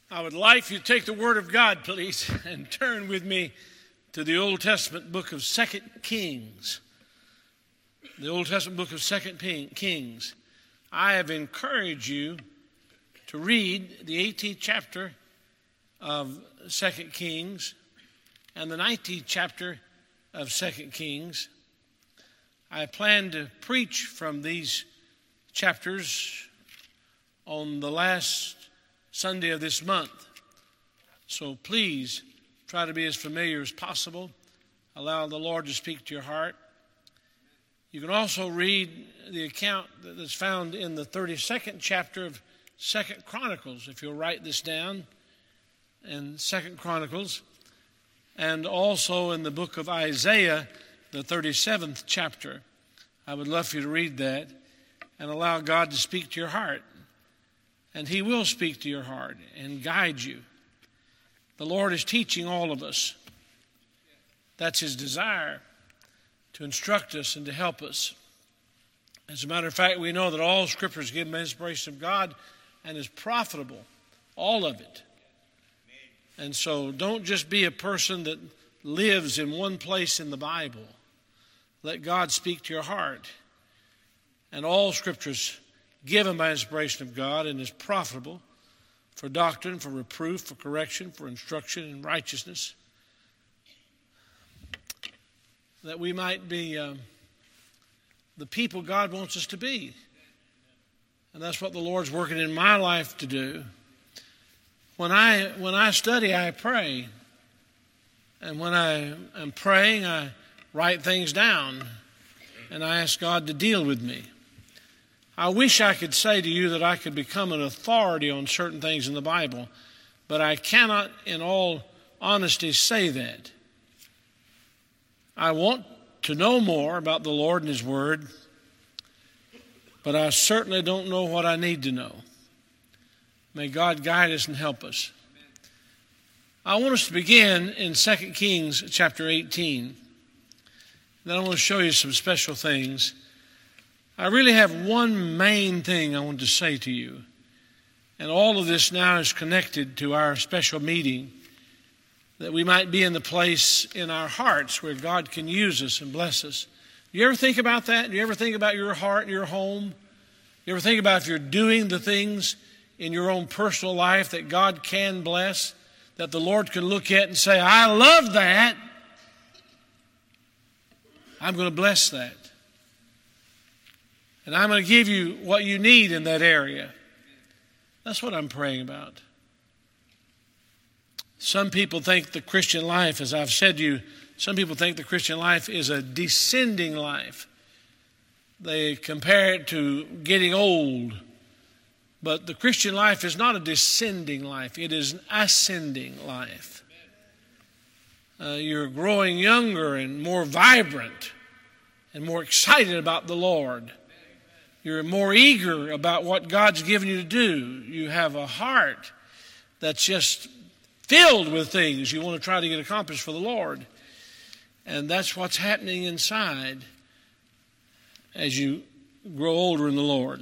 I would like you to take the Word of God, please, and turn with me to the Old Testament book of 2 Kings. The Old Testament book of 2 Kings. I have encouraged you to read the 18th chapter of 2 Kings and the 19th chapter of 2 Kings. I plan to preach from these chapters on the last Sunday of this month. So please try to be as familiar as possible. Allow the Lord to speak to your heart. You can also read the account that's found in the 32nd chapter of 2 Chronicles, if you'll write this down, in 2 Chronicles, and also in the book of Isaiah, the 37th chapter. I would love for you to read that and allow God to speak to your heart. And He will speak to your heart and guide you. The Lord is teaching all of us. That's His desire, to instruct us and to help us. As a matter of fact, we know that all Scripture is given by inspiration of God and is profitable, all of it. And so don't just be a person that lives in one place in the Bible. Let God speak to your heart. And all Scripture is given by inspiration of God and is profitable for doctrine, for reproof, for correction, for instruction in righteousness, that we might be the people God wants us to be. And that's what the Lord's working in my life to do. When I study, I pray. And when I am praying, I write things down. And I ask God to deal with me. I wish I could say to you that I could become an authority on certain things in the Bible, but I cannot in all honesty say that. I want to know more about the Lord and His Word, but I certainly don't know what I need to know. May God guide us and help us. I want us to begin in 2 Kings chapter 18. Then I want to show you some special things. I really have one main thing I want to say to you. And all of this now is connected to our special meeting, that we might be in the place in our hearts where God can use us and bless us. Do you ever think about that? Do you ever think about your heart and your home? You ever think about if you're doing the things in your own personal life that God can bless, that the Lord can look at and say, I love that. I'm going to bless that. And I'm going to give you what you need in that area. That's what I'm praying about. Some people think the Christian life, as I've said to you, some people think the Christian life is a descending life. They compare it to getting old. But the Christian life is not a descending life. It is an ascending life. You're growing younger and more vibrant and more excited about the Lord. You're more eager about what God's given you to do. You have a heart that's just filled with things you want to try to get accomplished for the Lord. And that's what's happening inside as you grow older in the Lord.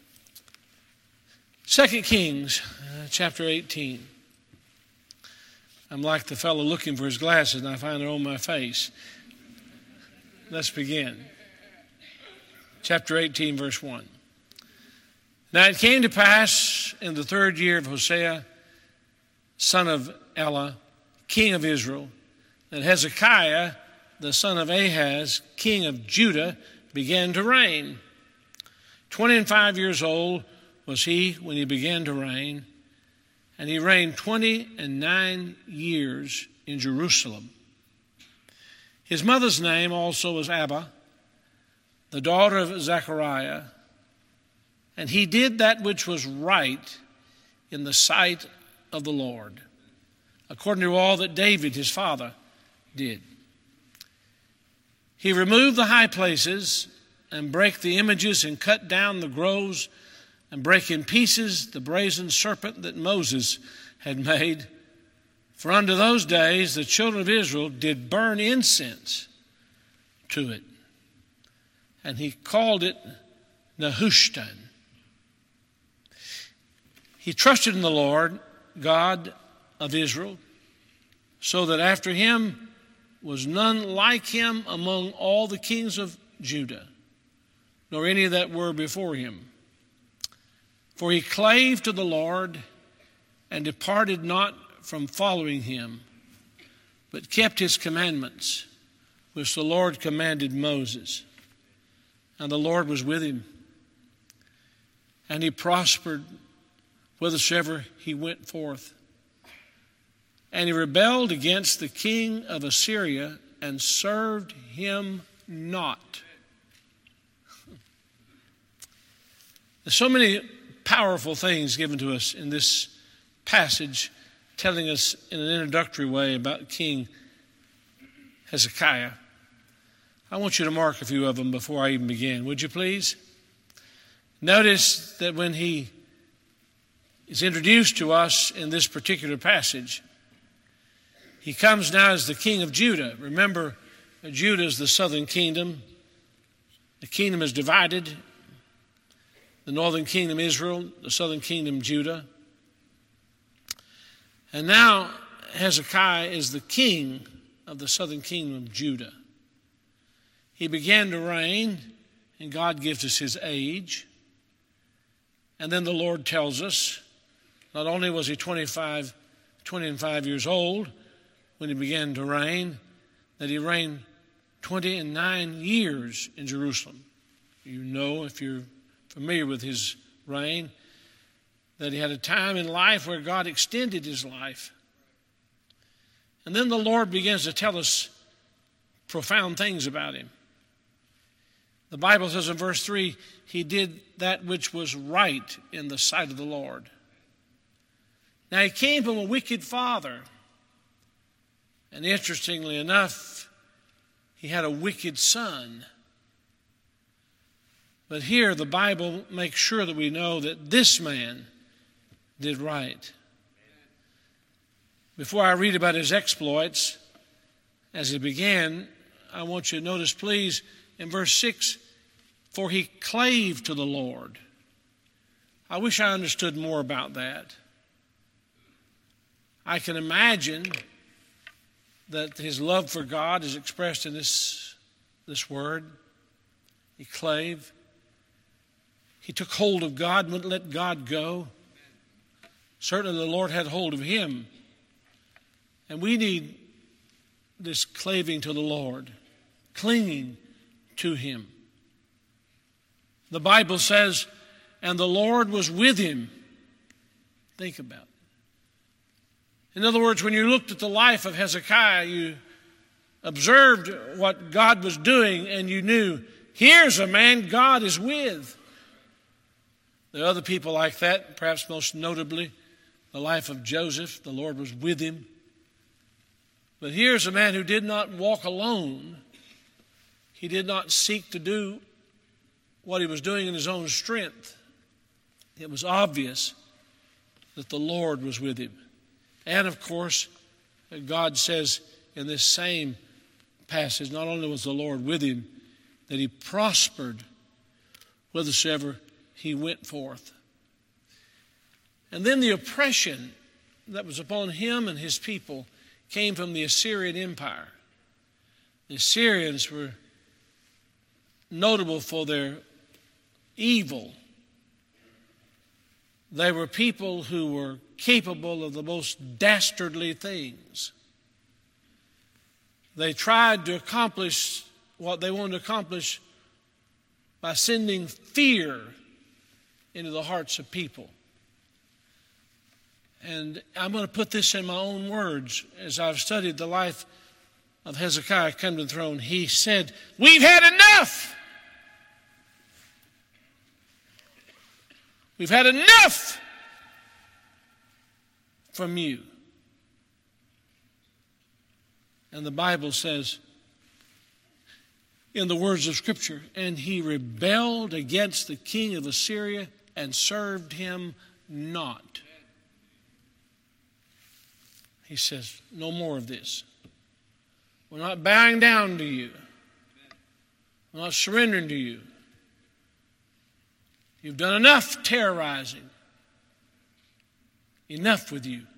2 Kings chapter 18. I'm like the fellow looking for his glasses and I find it on my face. Let's begin. Chapter 18, verse 1. Now it came to pass in the 3rd year of Hosea, son of Elah, king of Israel, that Hezekiah, the son of Ahaz, king of Judah, began to reign. 25 years old was he when he began to reign, and he reigned 29 years in Jerusalem. His mother's name also was Abba, the daughter of Zechariah, and he did that which was right in the sight of the Lord, according to all that David his father did. He removed the high places and brake the images and cut down the groves and brake in pieces the brazen serpent that Moses had made. For unto those days the children of Israel did burn incense to it. And he called it Nehushtan. He trusted in the Lord, God of Israel, so that after him was none like him among all the kings of Judah, nor any that were before him. For he clave to the Lord and departed not from following him, but kept his commandments, which the Lord commanded Moses. And the Lord was with him, and he prospered whithersoever he went forth. And he rebelled against the king of Assyria and served him not. There's so many powerful things given to us in this passage, telling us in an introductory way about King Hezekiah. I want you to mark a few of them before I even begin, would you please? Notice that when he is introduced to us in this particular passage, he comes now as the king of Judah. Remember, Judah is the southern kingdom. The kingdom is divided. The northern kingdom Israel, the southern kingdom Judah. And now Hezekiah is the king of the southern kingdom of Judah. He began to reign, and God gives us his age. And then the Lord tells us, not only was he 20 and 5 years old when he began to reign, that he reigned 20 and 9 years in Jerusalem. You know, if you're familiar with his reign, that he had a time in life where God extended his life. And then the Lord begins to tell us profound things about him. The Bible says in verse 3, he did that which was right in the sight of the Lord. Now he came from a wicked father. And interestingly enough, he had a wicked son. But here the Bible makes sure that we know that this man did right. Before I read about his exploits, as he began, I want you to notice, please, in verse 6, for he clave to the Lord. I wish I understood more about that. I can imagine that his love for God is expressed in this word. He clave. He took hold of God and wouldn't let God go. Certainly the Lord had hold of him. And we need this claving to the Lord, clinging to him. The Bible says, and the Lord was with him. Think about it. In other words, when you looked at the life of Hezekiah, you observed what God was doing, and you knew, here's a man God is with. There are other people like that, perhaps most notably the life of Joseph. The Lord was with him. But here's a man who did not walk alone. He did not seek to do what he was doing in his own strength. It was obvious that the Lord was with him. And of course, God says in this same passage, not only was the Lord with him, that he prospered whithersoever he went forth. And then the oppression that was upon him and his people came from the Assyrian Empire. The Assyrians were notable for their evil. They were people who were capable of the most dastardly things. They tried to accomplish what they wanted to accomplish by sending fear into the hearts of people. And I'm going to put this in my own words. As I've studied the life of Hezekiah come to the throne, he said, we've had enough. We've had enough from you. And the Bible says, in the words of Scripture, and he rebelled against the king of Assyria and served him not. He says, no more of this. We're not bowing down to you. We're not surrendering to you. You've done enough terrorizing. Enough with you.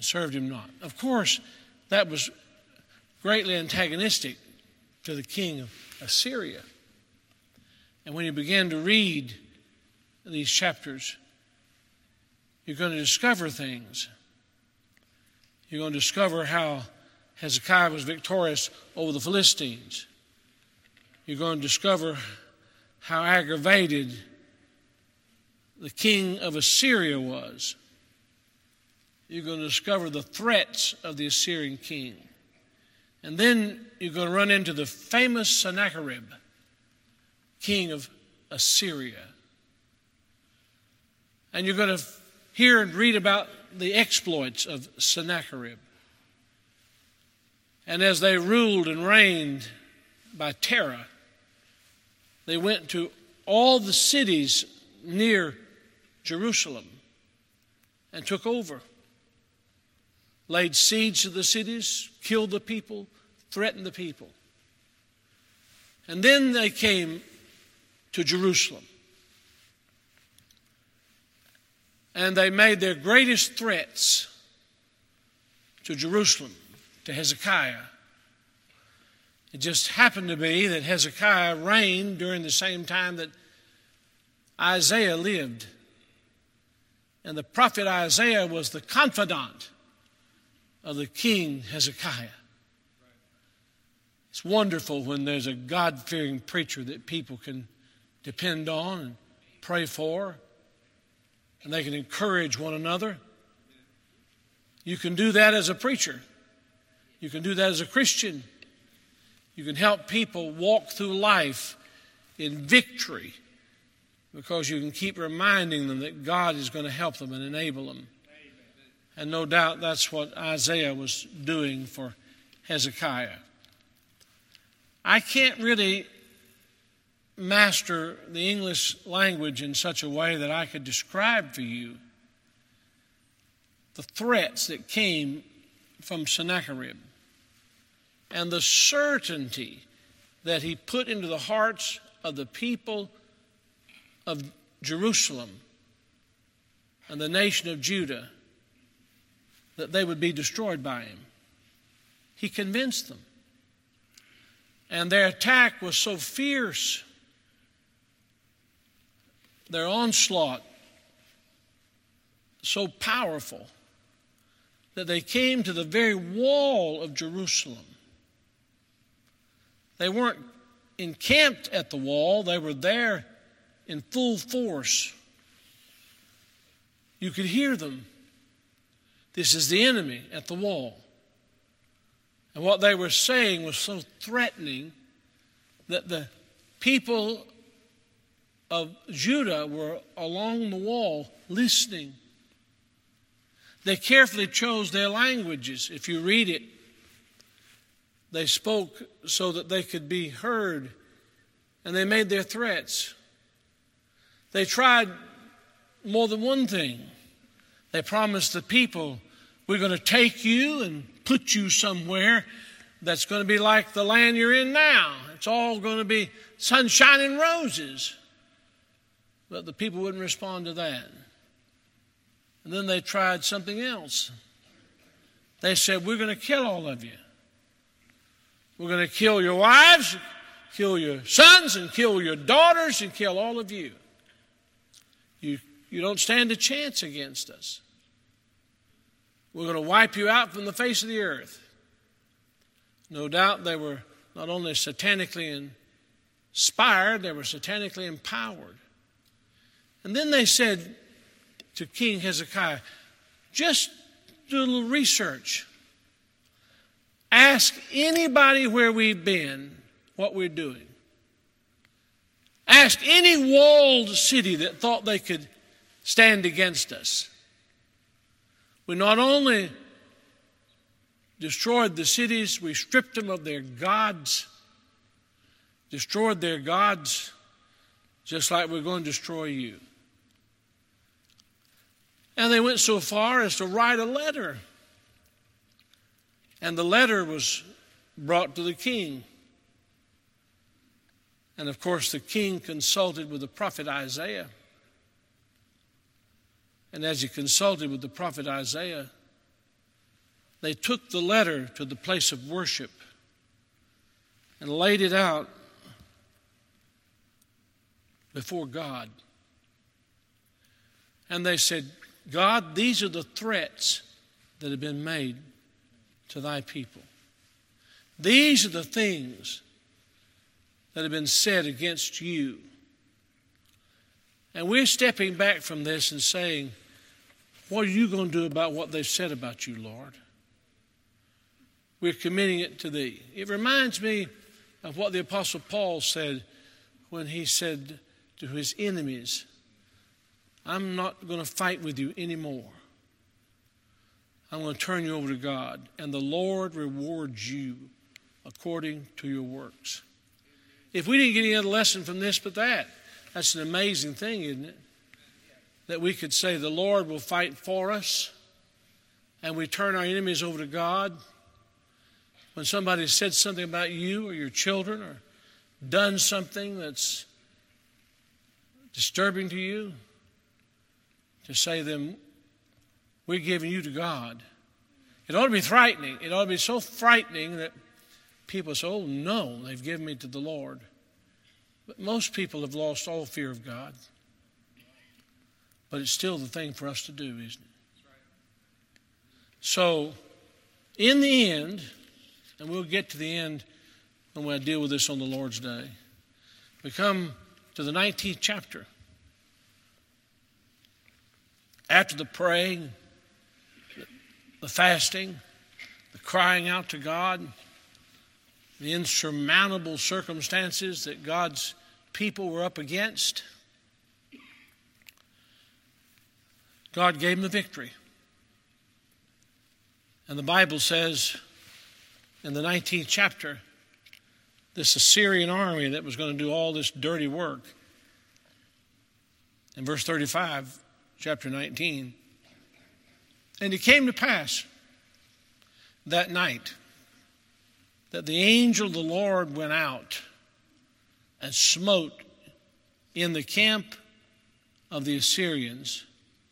and served him not. Of course, that was greatly antagonistic to the king of Assyria. And when you begin to read these chapters, you're going to discover things. You're going to discover how Hezekiah was victorious over the Philistines. You're going to discover how aggravated the king of Assyria was. You're going to discover the threats of the Assyrian king. And then you're going to run into the famous Sennacherib, king of Assyria. And you're going to hear and read about the exploits of Sennacherib. And as they ruled and reigned by terror, they went to all the cities near Jerusalem and took over. Laid siege to the cities, killed the people, threatened the people. And then they came to Jerusalem. And they made their greatest threats to Jerusalem, to Hezekiah. It just happened to be that Hezekiah reigned during the same time that Isaiah lived. And the prophet Isaiah was the confidant of the king Hezekiah. It's wonderful when there's a God-fearing preacher that people can depend on and pray for, and they can encourage one another. You can do that as a preacher. You can do that as a Christian. You can help people walk through life in victory because you can keep reminding them that God is going to help them and enable them. And no doubt that's what Isaiah was doing for Hezekiah. I can't really master the English language in such a way that I could describe for you the threats that came from Sennacherib and the certainty that he put into the hearts of the people of Jerusalem and the nation of Judah that they would be destroyed by him. He convinced them. And their attack was so fierce, their onslaught so powerful, that they came to the very wall of Jerusalem. They weren't encamped at the wall, they were there in full force. You could hear them. This is the enemy at the wall. And what they were saying was so threatening that the people of Judah were along the wall listening. They carefully chose their languages. If you read it, they spoke so that they could be heard, and they made their threats. They tried more than one thing. They promised the people, we're going to take you and put you somewhere that's going to be like the land you're in now. It's all going to be sunshine and roses. But the people wouldn't respond to that. And then they tried something else. They said, we're going to kill all of you. We're going to kill your wives, kill your sons, and kill your daughters, and kill all of you. You don't stand a chance against us. We're going to wipe you out from the face of the earth. No doubt they were not only satanically inspired, they were satanically empowered. And then they said to King Hezekiah, just do a little research. Ask anybody where we've been what we're doing. Ask any walled city that thought they could stand against us. We not only destroyed the cities, we stripped them of their gods, destroyed their gods, just like we're going to destroy you. And they went so far as to write a letter. And the letter was brought to the king. And of course, the king consulted with the prophet Isaiah. And as he consulted with the prophet Isaiah, they took the letter to the place of worship and laid it out before God. And they said, God, these are the threats that have been made to thy people. These are the things that have been said against you. And we're stepping back from this and saying, what are you going to do about what they've said about you, Lord? We're committing it to thee. It reminds me of what the Apostle Paul said when he said to his enemies, I'm not going to fight with you anymore. I'm going to turn you over to God, and the Lord rewards you according to your works. If we didn't get any other lesson from this but that, that's an amazing thing, isn't it? That we could say the Lord will fight for us, and we turn our enemies over to God. When somebody said something about you or your children or done something that's disturbing to you, to say to them, we're giving you to God. It ought to be frightening. It ought to be so frightening that people say, oh no, they've given me to the Lord. But most people have lost all fear of God. But it's still the thing for us to do, isn't it? So, in the end, and we'll get to the end when we deal with this on the Lord's Day, we come to the 19th chapter. After the praying, the fasting, the crying out to God, the insurmountable circumstances that God's people were up against, God gave them the victory. And the Bible says in the 19th chapter, this Assyrian army that was going to do all this dirty work. In verse 35, chapter 19, and it came to pass that night that the angel of the Lord went out and smote in the camp of the Assyrians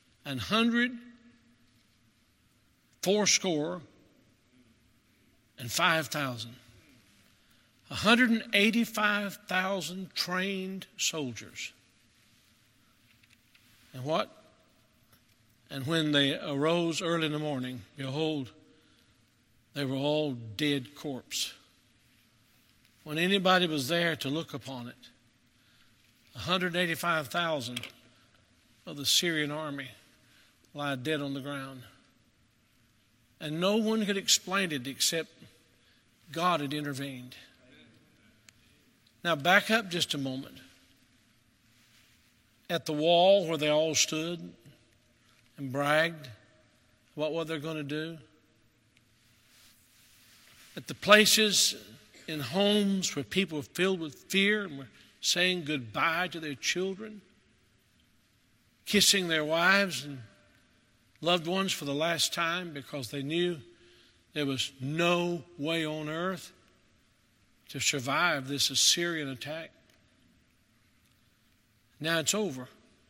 185,000. 185,000 trained soldiers. And what? And when they arose early in the morning, behold, they were all dead corpse. When anybody was there to look upon it, 185,000 of the Syrian army lie dead on the ground. And no one could explain it except God had intervened. Now back up just a moment. At the wall where they all stood and bragged about what they're going to do. At the places in homes where people were filled with fear and were saying goodbye to their children, kissing their wives and loved ones for the last time because they knew there was no way on earth to survive this Assyrian attack. Now it's over.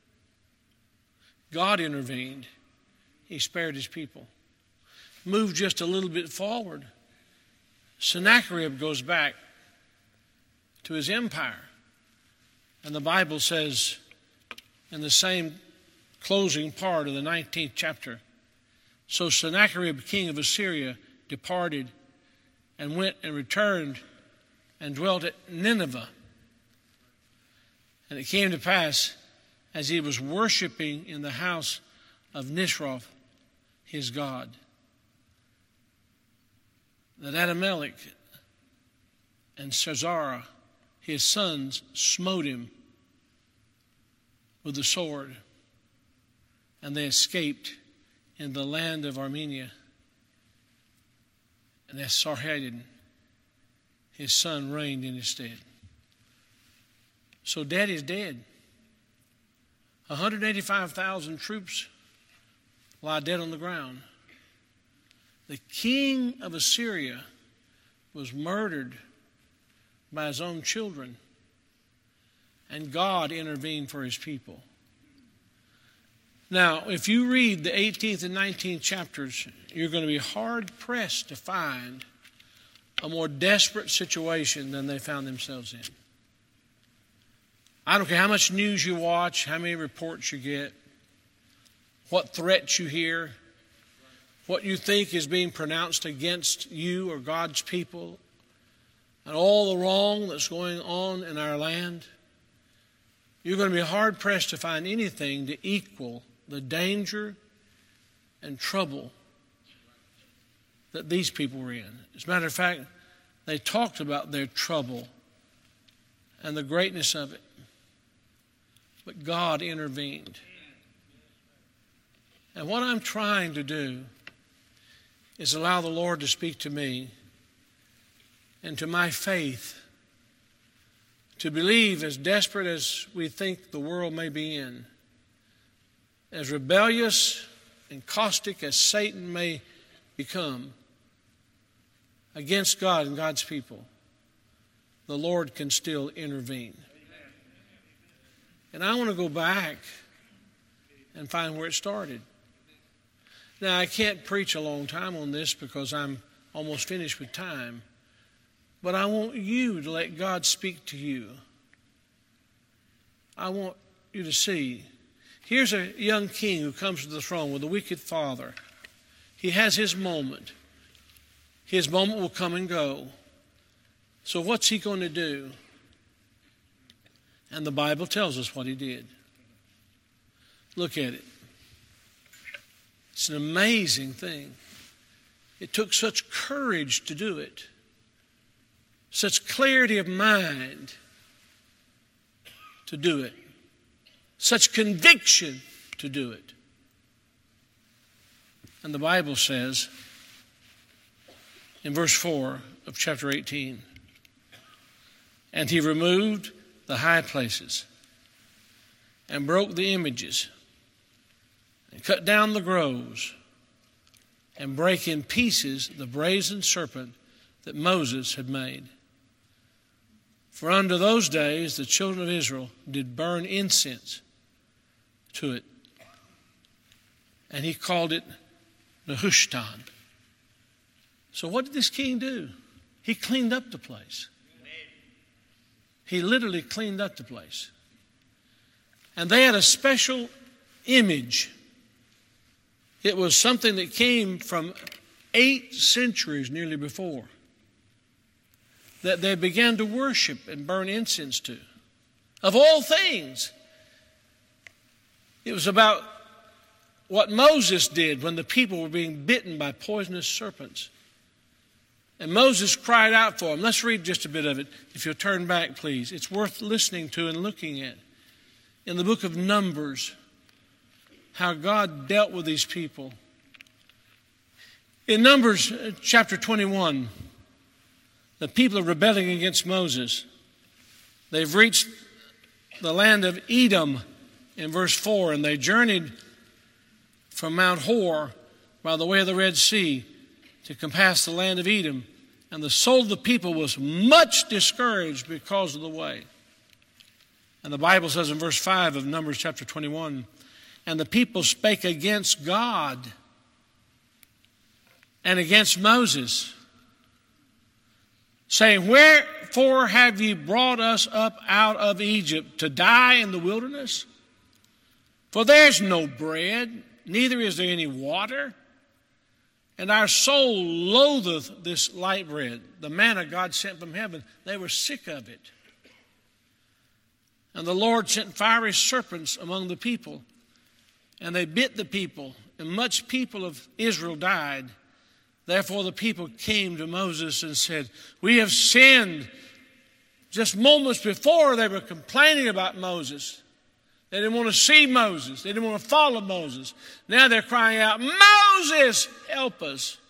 God intervened. He spared his people. Move just a little bit forward. Sennacherib goes back to his empire. And the Bible says in the same closing part of the 19th chapter, so Sennacherib, king of Assyria, departed and went and returned and dwelt at Nineveh. And it came to pass, as he was worshiping in the house of Nisroch, his god, that Adamelech and Sisera, his sons, smote him with the sword, and they escaped in the land of Armenia. And Esarhaddon, his son, reigned in his stead. So daddy's dead. 185,000 troops lie dead on the ground. The king of Assyria was murdered by his own children, and God intervened for his people. Now, if you read the 18th and 19th chapters, you're going to be hard-pressed to find a more desperate situation than they found themselves in. I don't care how much news you watch, how many reports you get, what threats you hear, what you think is being pronounced against you or God's people, and all the wrong that's going on in our land. You're going to be hard-pressed to find anything to equal the danger and trouble that these people were in. As a matter of fact, they talked about their trouble and the greatness of it. But God intervened. And what I'm trying to do is allow the Lord to speak to me and to my faith to believe, as desperate as we think the world may be in, as rebellious and caustic as Satan may become against God and God's people, the Lord can still intervene. And I want to go back and find where it started. Now, I can't preach a long time on this because I'm almost finished with time, but I want you to let God speak to you. I want you to see. Here's a young king who comes to the throne with a wicked father. He has his moment. His moment will come and go. So what's he going to do? And the Bible tells us what he did. Look at it. It's an amazing thing. It took such courage to do it, such clarity of mind to do it, such conviction to do it. And the Bible says in verse 4 of chapter 18, and he removed the high places and broke the images and cut down the groves and brake in pieces the brazen serpent that Moses had made. For unto those days the children of Israel did burn incense to it. And he called it Nehushtan. So what did this king do? He cleaned up the place. He literally cleaned up the place. And they had a special image. It was something that came from 8 centuries nearly before, that they began to worship and burn incense to. Of all things, it was about what Moses did when the people were being bitten by poisonous serpents. And Moses cried out for them. Let's read just a bit of it, if you'll turn back, please. It's worth listening to and looking at. In the book of Numbers, how God dealt with these people. In Numbers chapter 21, the people are rebelling against Moses. They've reached the land of Edom in verse 4, and they journeyed from Mount Hor by the way of the Red Sea to compass the land of Edom. And the soul of the people was much discouraged because of the way. And the Bible says in verse 5 of Numbers chapter 21, and the people spake against God and against Moses, saying, wherefore have ye brought us up out of Egypt to die in the wilderness? For there's no bread, neither is there any water. And our soul loatheth this light bread, the manna God sent from heaven. They were sick of it. And the Lord sent fiery serpents among the people, and they bit the people, and much people of Israel died. Therefore the people came to Moses and said, we have sinned. Just moments before they were complaining about Moses. They didn't want to see Moses. They didn't want to follow Moses. Now they're crying out, Moses, help us.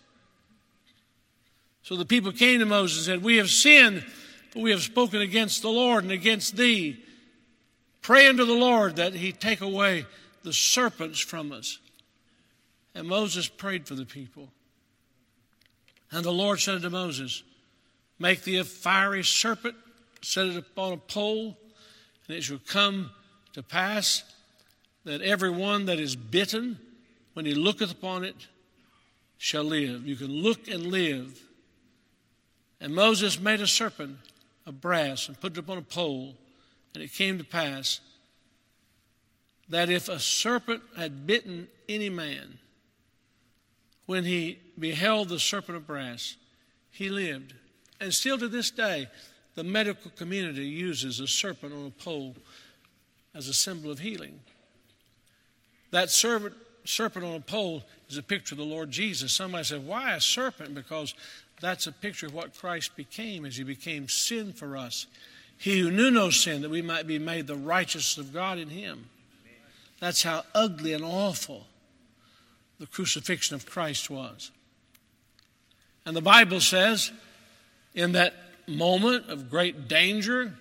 So the people came to Moses and said, we have sinned, for we have spoken against the Lord and against thee. Pray unto the Lord that he take away the serpents from us. And Moses prayed for the people. And the Lord said unto Moses, make thee a fiery serpent, set it upon a pole, and it shall come to pass that every one that is bitten, when he looketh upon it, shall live. You can look and live. And Moses made a serpent of brass and put it upon a pole. And it came to pass that if a serpent had bitten any man, when he beheld the serpent of brass, he lived. And still to this day, the medical community uses a serpent on a pole as a symbol of healing. That serpent on a pole is a picture of the Lord Jesus. Somebody said, why a serpent? Because that's a picture of what Christ became as he became sin for us. He who knew no sin, that we might be made the righteousness of God in him. That's how ugly and awful the crucifixion of Christ was. And the Bible says, in that moment of great danger,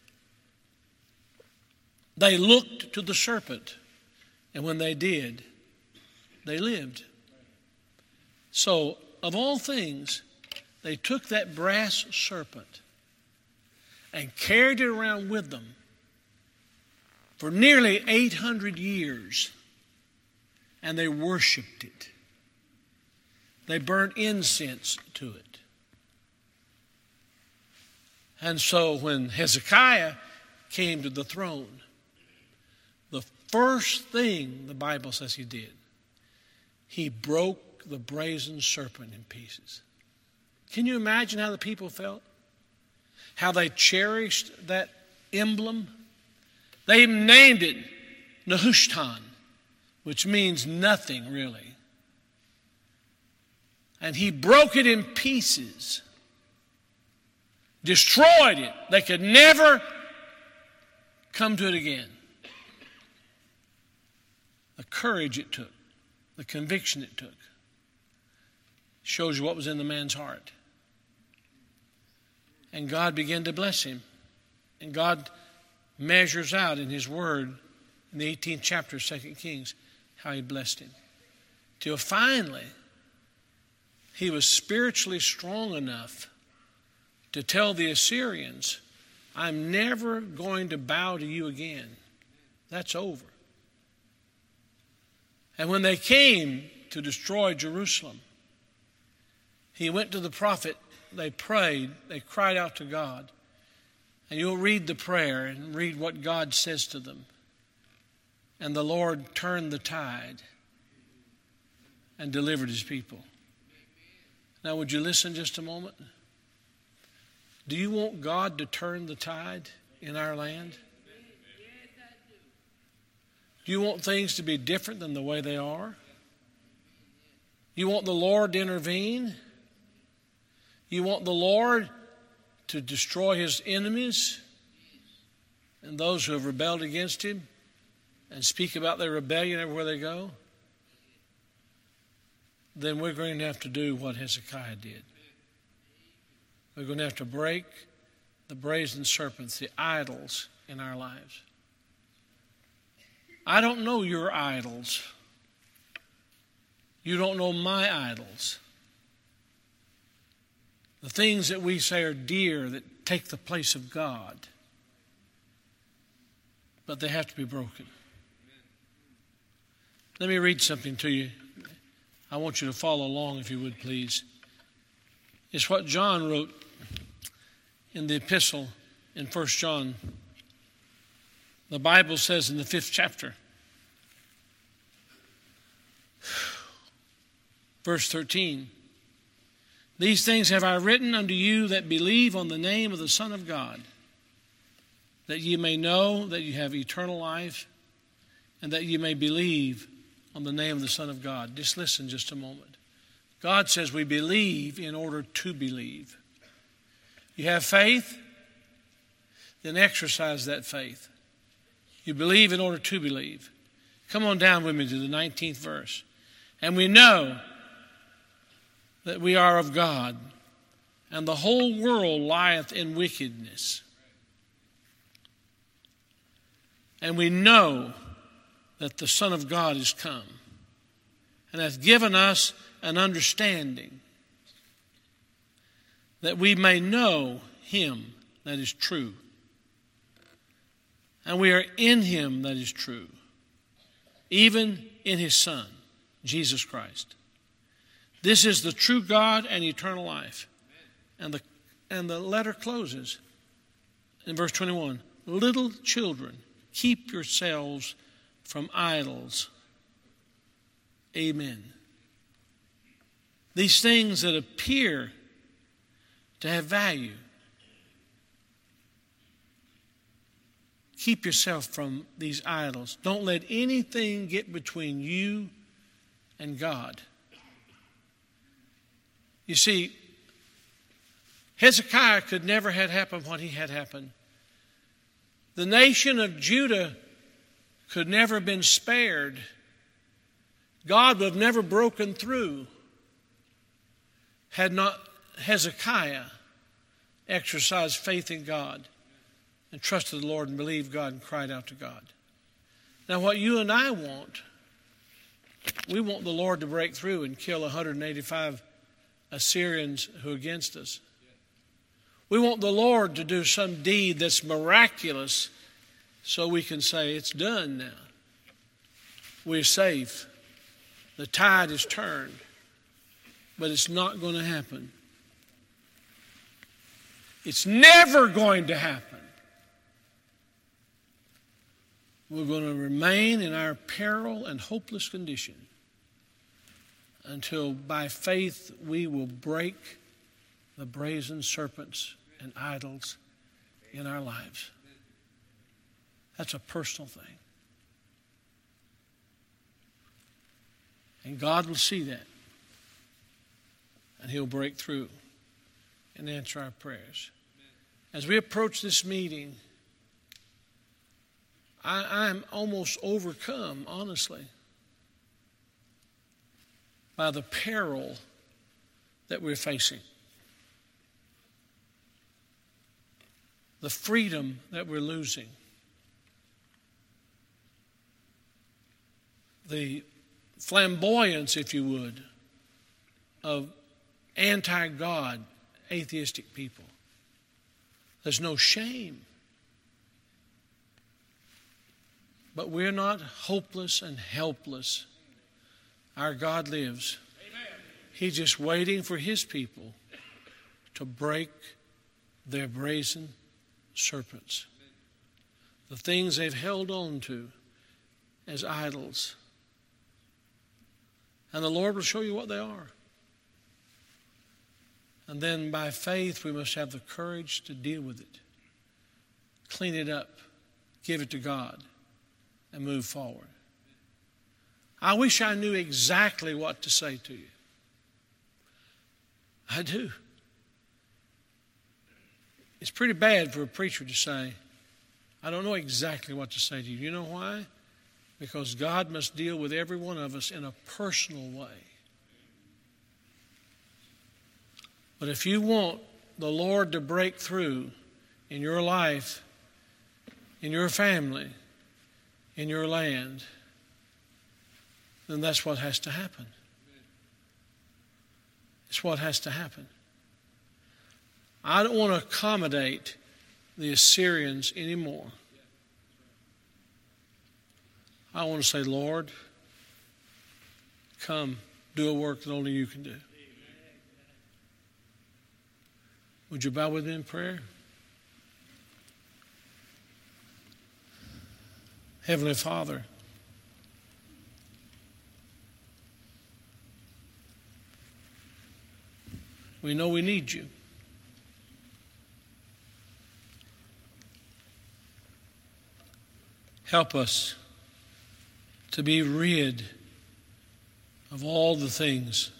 they looked to the serpent. And when they did, they lived. So, of all things, they took that brass serpent and carried it around with them for nearly 800 years. And they worshiped it. They burnt incense to it. And so when Hezekiah came to the throne, the first thing the Bible says he did, he broke the brazen serpent in pieces. Can you imagine how the people felt? How they cherished that emblem? They even named it Nehushtan, which means nothing really. And he broke it in pieces, destroyed it. They could never come to it again. The courage it took, the conviction it took, shows you what was in the man's heart. And God began to bless him. And God measures out in his word in the 18th chapter of 2 Kings how he blessed him. Till finally, he was spiritually strong enough to tell the Assyrians, I'm never going to bow to you again. That's over. And when they came to destroy Jerusalem, he went to the prophet, they prayed, they cried out to God. And you'll read the prayer and read what God says to them. And the Lord turned the tide and delivered his people. Now, would you listen just a moment? Do you want God to turn the tide in our land? Do you want things to be different than the way they are? You want the Lord to intervene? You want the Lord to destroy his enemies and those who have rebelled against him and speak about their rebellion everywhere they go? Then we're going to have to do what Hezekiah did. We're going to have to break the brazen serpents, the idols in our lives. I don't know your idols. You don't know my idols. The things that we say are dear that take the place of God. But they have to be broken. Let me read something to you. I want you to follow along if you would, please. It's what John wrote in the epistle in 1 John. The Bible says in the 5th chapter, verse 13, these things have I written unto you that believe on the name of the Son of God, that ye may know that you have eternal life, and that ye may believe on the name of the Son of God. Just listen just a moment. God says we believe in order to believe. You have faith, then exercise that faith. You believe in order to believe. Come on down with me to the 19th verse. And we know that we are of God, and the whole world lieth in wickedness. And we know that the Son of God is come, and hath given us an understanding, that we may know him that is true. And we are in him that is true, even in his Son, Jesus Christ. This is the true God and eternal life. And the letter closes in verse 21. Little children, keep yourselves from idols. Amen. These things that appear to have value. Keep yourself from these idols. Don't let anything get between you and God. You see, Hezekiah could never have happened what he had happened. The nation of Judah could never have been spared. God would have never broken through had not Hezekiah exercised faith in God and trusted the Lord and believed God and cried out to God. Now what you and I want, we want the Lord to break through and kill 185 Assyrians who are against us. We want the Lord to do some deed that's miraculous so we can say, it's done now. We're safe. The tide is turned. But it's not going to happen. It's never going to happen. We're going to remain in our peril and hopeless condition until by faith we will break the brazen serpents and idols in our lives. That's a personal thing. And God will see that. And he'll break through and answer our prayers. As we approach this meeting, I'm almost overcome, honestly, by the peril that we're facing. The freedom that we're losing. The flamboyance, if you would, of anti-God, atheistic people. There's no shame. But we're not hopeless and helpless. Our God lives. Amen. He's just waiting for his people to break their brazen serpents. The things they've held on to as idols. And the Lord will show you what they are. And then by faith, we must have the courage to deal with it. Clean it up. Give it to God. And move forward. I wish I knew exactly what to say to you. I do. It's pretty bad for a preacher to say, I don't know exactly what to say to you. You know why? Because God must deal with every one of us in a personal way. But if you want the Lord to break through in your life, in your family, in your land, then that's what has to happen. It's what has to happen. I don't want to accommodate the Assyrians anymore. I want to say, Lord, come, do a work that only you can do. Would you bow with me in prayer? Heavenly Father, we know we need you. Help us to be rid of all the things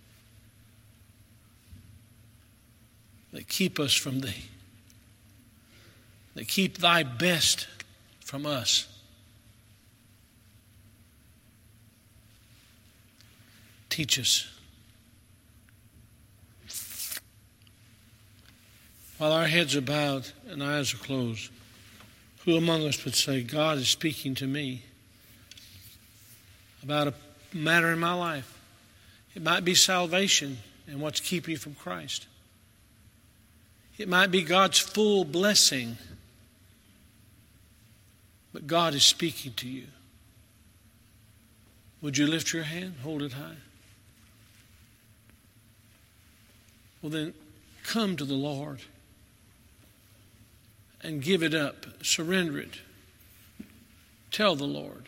that keep us from thee, that keep thy best from us. Teach us. While our heads are bowed and eyes are closed, who among us would say, God is speaking to me about a matter in my life? It might be salvation and what's keeping you from Christ. It might be God's full blessing, but God is speaking to you. Would you lift your hand? Hold it high. Well, then come to the Lord and give it up. Surrender it. Tell the Lord.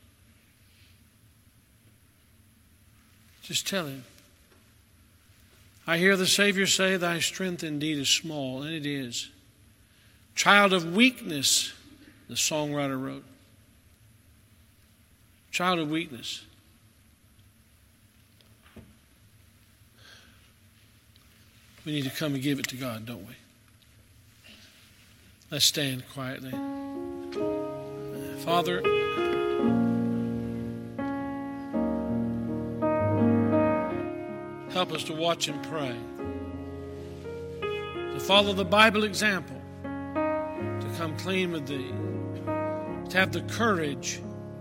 Just tell Him. I hear the Savior say, thy strength indeed is small, and it is. Child of weakness, the songwriter wrote. Child of weakness. We need to come and give it to God, don't we? Let's stand quietly. Father, help us to watch and pray, to follow the Bible example, to come clean with Thee, to have the courage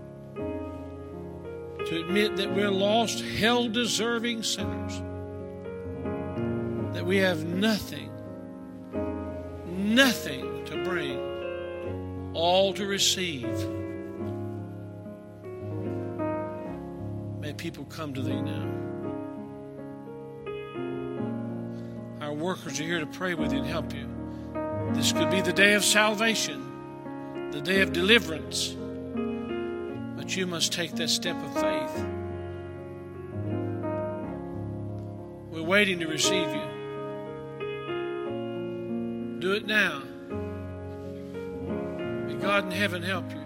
to admit that we're lost, hell-deserving sinners, that we have nothing to bring, all to receive. May people come to Thee now. Our workers are here to pray with you and help you. This could be the day of salvation, the day of deliverance. But you must take that step of faith. We're waiting to receive you. Do it now. May God in heaven help you.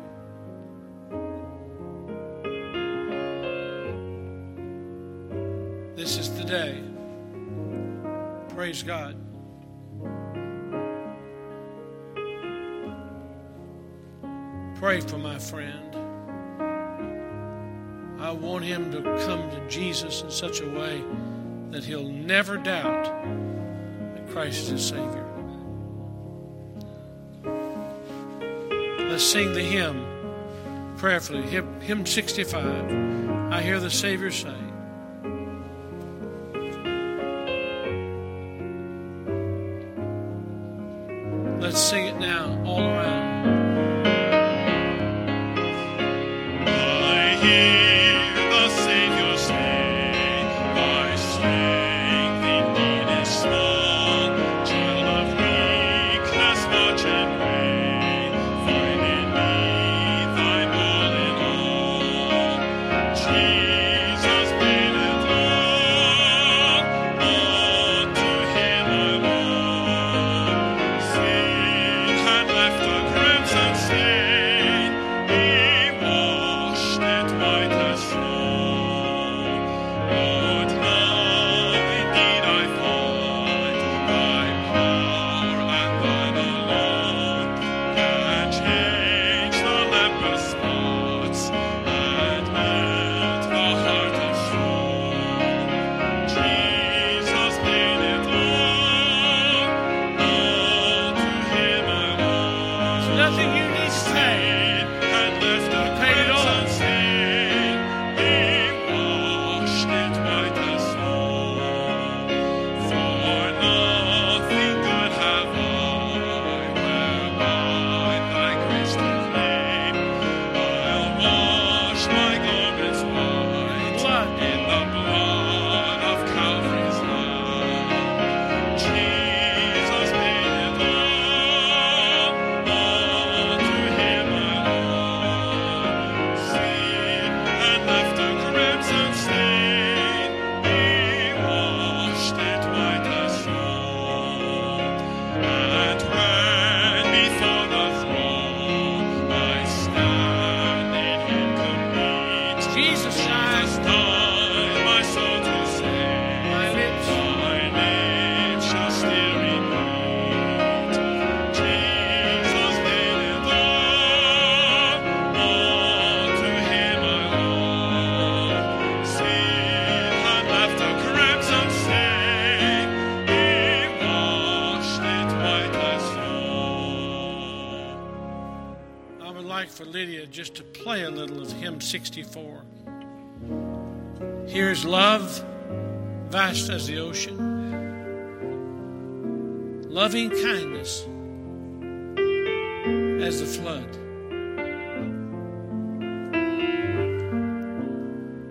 This is the day. Praise God. Pray for my friend. I want him to come to Jesus in such a way that he'll never doubt that Christ is his Savior. Let's sing the hymn prayerfully. Hymn 65. I hear the Savior say. Let's sing it now all around. For Lydia just to play a little of hymn 64. Here is love, vast as the ocean, loving kindness as the flood.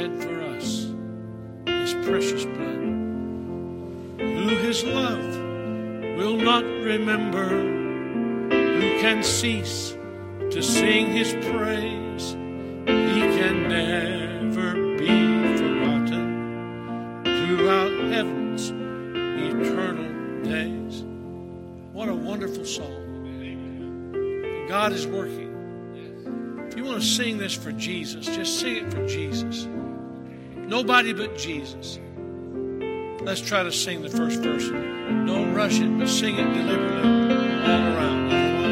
shed for us his precious blood. Who his love will not remember, who can cease to sing his praise? He can never be forgotten throughout heaven's eternal days. What a wonderful song. God is working. If you want to sing this for Jesus, just sing it for Jesus. Nobody but Jesus. Let's try to sing the first verse. Don't rush it, but sing it deliberately all around.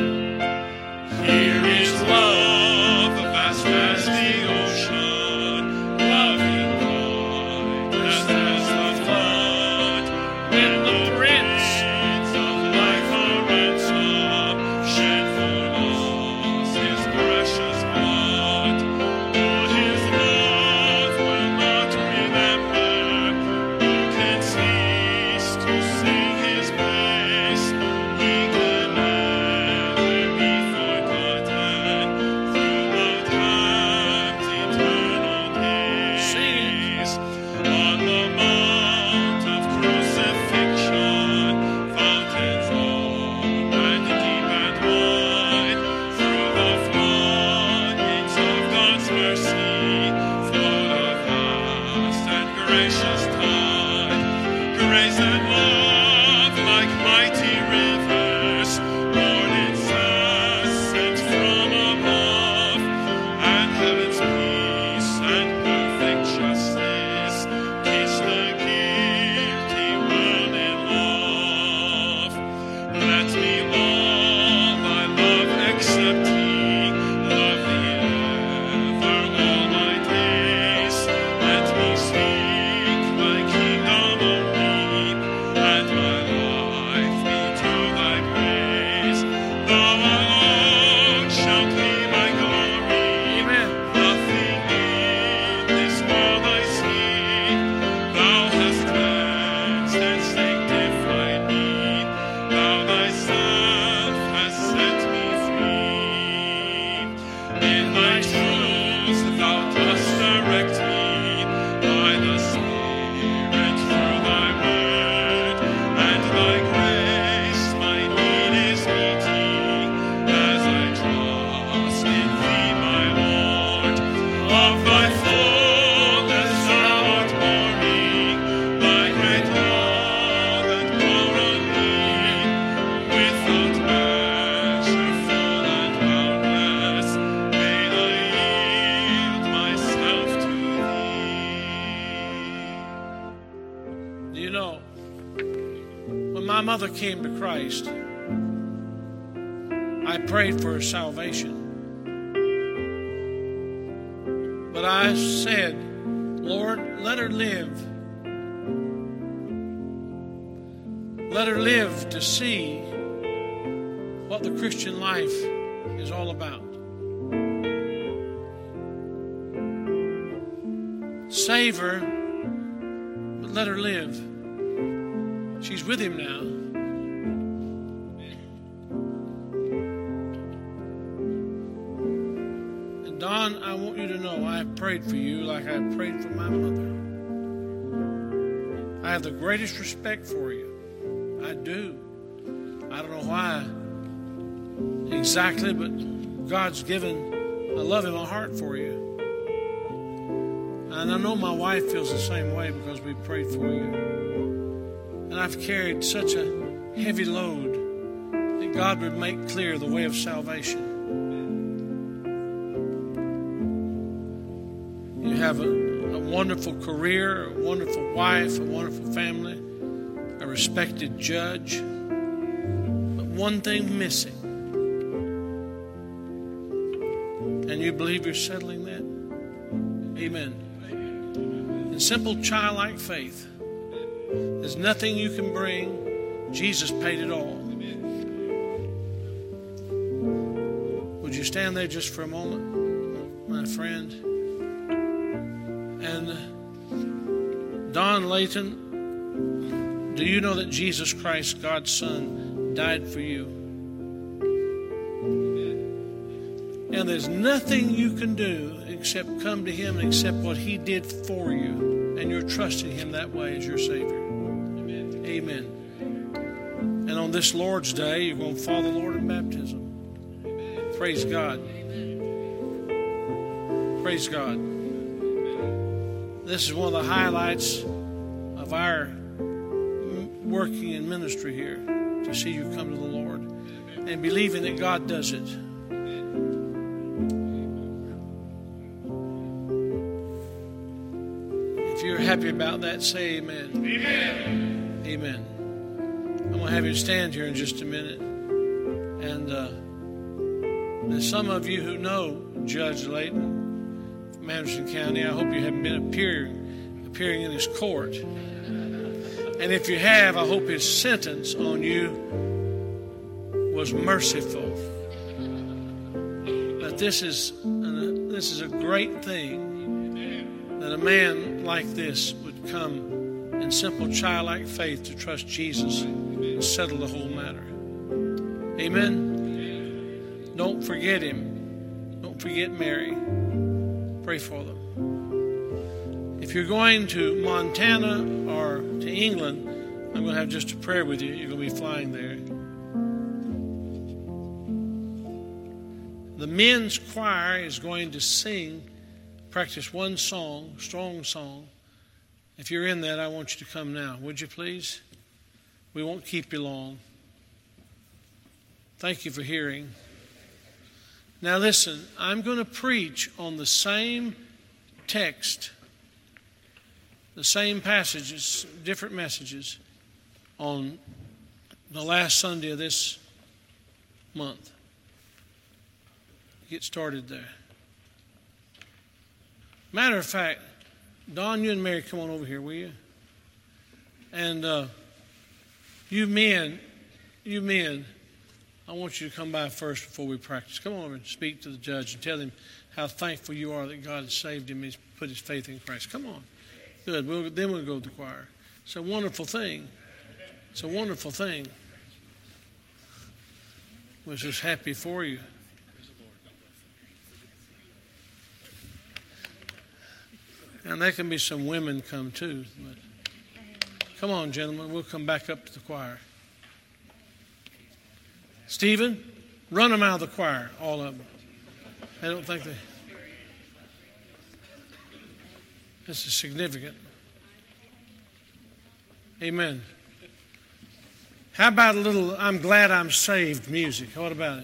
Here is love, vast as the ocean, loving kindness as the flood. When the Prince of life a ransom shed for us his precious blood. Oh, his love will not remember, who can cease to sing his praise? He can never be forgotten throughout time's eternal days. On the mount of crucifixion, fountains open and deep and wide, through the floodgates of God's mercy flowed a vast and gracious tide. Grace and love like mighty rivers poured incessant from above, and heaven's peace and perfect justice kissed the guilty world in love. Let me love thy love accepting, love thee ever all my days. Let me seek thy kingdom only, and my life be to thy praise. Thou alone shalt be my glory. Amen. Nothing in this world I see. Thou hast cleansed and sanctified me. Thou thyself hast set me free. In thy truth thou dost direct me by the Spirit through thy word, and thy grace my need is meeting as I trust in thee, my Lord. Of thy fullness thou art pouring thy great love and pour on me, without measure, full and boundless. May I yield myself to thee. Do you know, when my mother came to Christ, I prayed for her salvation. But I said, Lord, let her live. Let her live to see what the Christian life is all about. Save her, but let her live. She's with him now. And Don, I want you to know I have prayed for you like I have prayed for my mother. I have the greatest respect for you. I do. I don't know why exactly, but God's given a love in my heart for you. And I know my wife feels the same way because we prayed for you. And I've carried such a heavy load that God would make clear the way of salvation. You have a wonderful career, a wonderful wife, a wonderful family, a respected judge, but one thing missing. And you believe you're settling that? Amen. In simple childlike faith, there's nothing you can bring. Jesus paid it all. Would you stand there just for a moment, my friend? And Don Layton, do you know that Jesus Christ, God's Son, died for you? And there's nothing you can do come to Him and accept what He did for you, and you're trusting Him that way as your Savior. Amen. Amen. And on this Lord's Day, you're going to follow the Lord in baptism. Amen. Praise God. Amen. Praise God. This is one of the highlights of our working in ministry here, to see you come to the Lord and believing that God does it. If you're happy about that, say amen. Amen. Amen. I'm going to have you stand here in just a minute. And there's some of you who know Judge Layton from Anderson County. I hope you haven't been appearing in his court. And if you have, I hope his sentence on you was merciful. But this is a great thing, that a man like this would come in simple childlike faith to trust Jesus and settle the whole matter. Amen? Don't forget him. Don't forget Mary. Pray for them. If you're going to Montana or to England, I'm going to have just a prayer with you. You're going to be flying there. The men's choir is going to practice one song, strong song. If you're in that, I want you to come now. Would you please? We won't keep you long. Thank you for hearing. Now listen, I'm going to preach on the same text, the same passages, different messages, on the last Sunday of this month. Get started there. Matter of fact, Don, you and Mary, come on over here, will you? And you men, I want you to come by first before we practice. Come on over and speak to the judge and tell him how thankful you are that God has saved him. He's put his faith in Christ. Come on. Good. Then we'll go to the choir. It's a wonderful thing. It's a wonderful thing. I was just happy for you. And there can be some women come too. But come on, gentlemen. We'll come back up to the choir. Stephen, run them out of the choir, all of them. I don't think they... This is significant. Amen. How about a little I'm glad I'm saved music? What about it?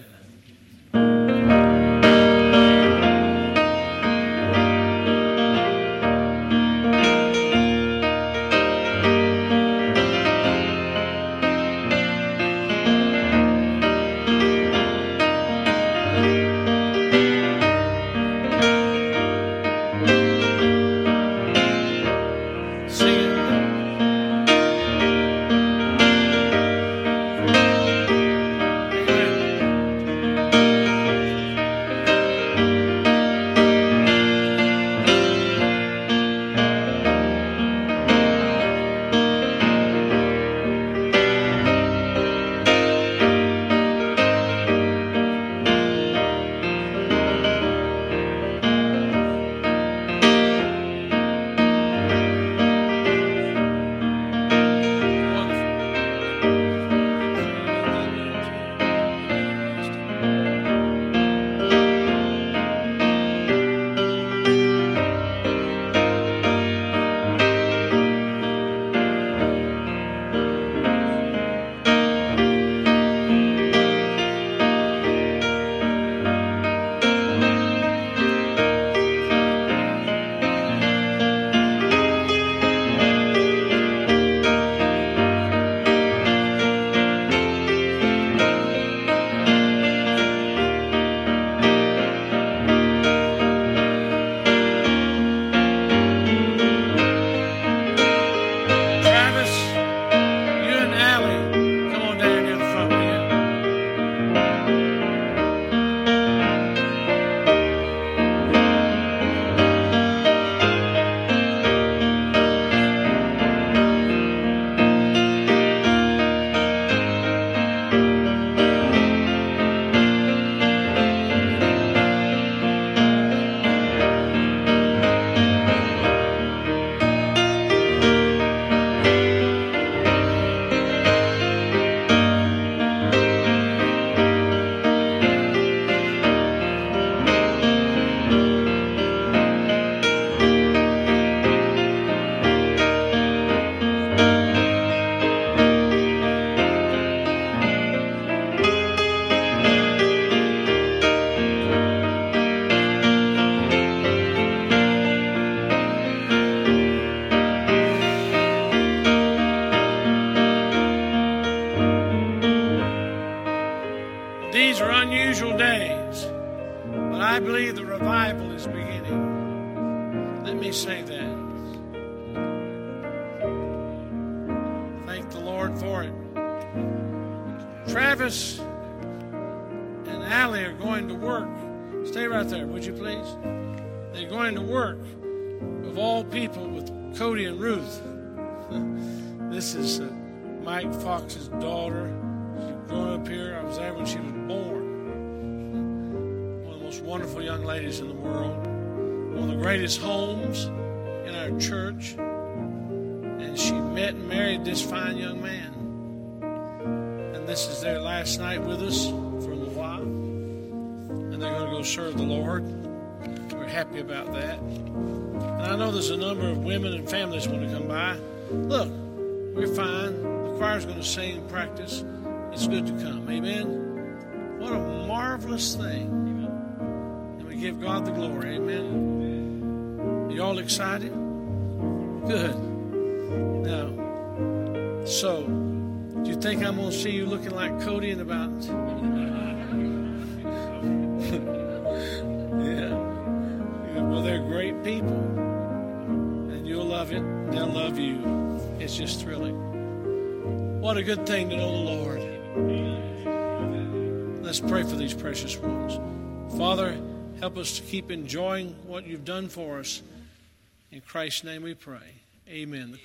Let me say that. Thank the Lord for it. Travis and Allie are going to work. Stay right there, would you please? They're going to work, of all people, with Cody and Ruth. This is Mike Fox's daughter. She's grown up here. I was there when she was born. One of the most wonderful young ladies in the world. One of the greatest homes in our church. And she met and married this fine young man. And this is their last night with us for a little while. And they're going to go serve the Lord. We're happy about that. And I know there's a number of women and families want to come by. Look, we're fine. The choir's going to sing and practice. It's good to come. Amen? What a marvelous thing. And we give God the glory. Amen? You all excited? Good. Now, so, do you think I'm going to see you looking like Cody in about... Yeah. Well, they're great people. And you'll love it. They'll love you. It's just thrilling. What a good thing to know the Lord. Let's pray for these precious ones. Father, help us to keep enjoying what you've done for us. In Christ's name we pray. Amen.